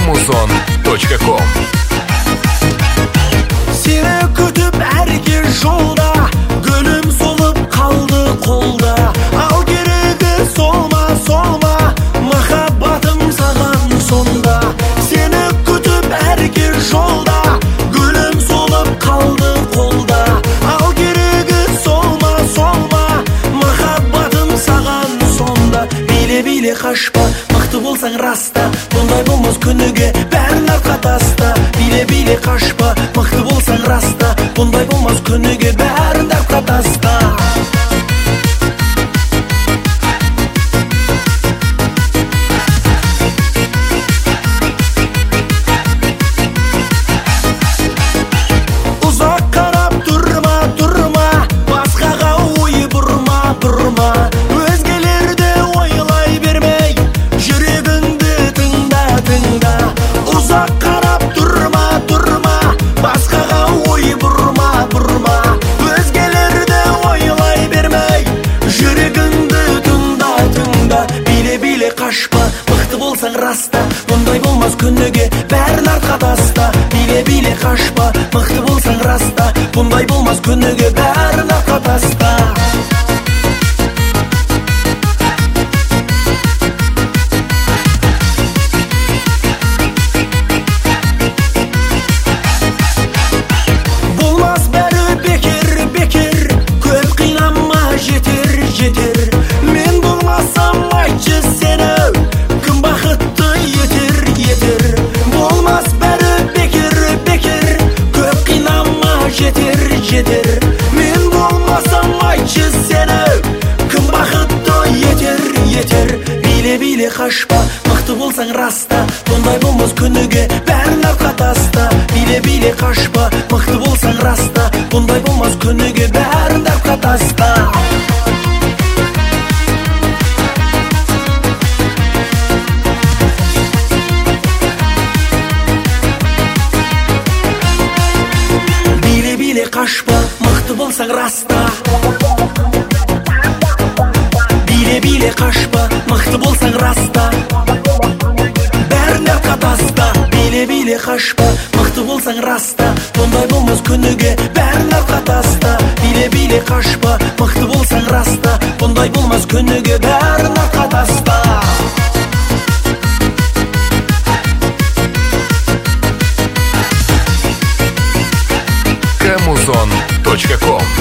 Amazon.com. Seni kütüp erkek жолда, gülüm solup kaldı kolda. Al geregi solma solma, mahabbatım sağan sonda. Seni kütüp erkek жолда, gülüm solup kaldı kolda. Al geregi solma solma, mahabbatım sağan sonda. Bile bile kaçma, mıқты болсаң раста, bunday болмас күніге бәрін арқа таста. Bile bile kaçma, mıқты болсаң раста, bunday болмас күніге бәрін арқа таста. Uzak qarап тұрма тұрма, басқаға ой бұрма бұрма. Өзгелерді ойлай бермей, жүрегіңді тыңда тыңда. Uzak qarап тұрма тұрма, басқаға ой бұрма бұрма. Өзгелерді ойлай бермей, жүрегіңді тыңда тыңда. Биле биле қашпа, мықты болсаң раста, бұндай болмас күніге бәрін арқа таста. Биле биле қашпа, мықты болсаң раста, бұндай болмас күніге бәрін арқа таста. Болмас бәрі бекер бекер, көп қинама жетер жетер. Мен болмасам айтшы сені, кім бақытты етер етер. Болмас бәрі бекер бекер, көп қинама жетер жетер. Мен болмасам айтшы сені, кім бақытты етер етер. Биле биле қашпа, мықты болсаң раста, бұндай болмас күніге бәрін арқа таста. Биле биле қашпа, мықты болсаң раста, бұндай болмас күніге бәрін арқа таста. Биле биле қашпа, мықты болсаң раста. Биле биле қашпа, мықты болсаң раста, бәрін арқа таста. Биле биле қашпа, мықты болсаң раста, бұндай болмас күніге бәрін арқа таста. Биле биле қашпа, мықты болсаң раста, бұндай болмас күніге бәрін арқа таста. Amazon.com.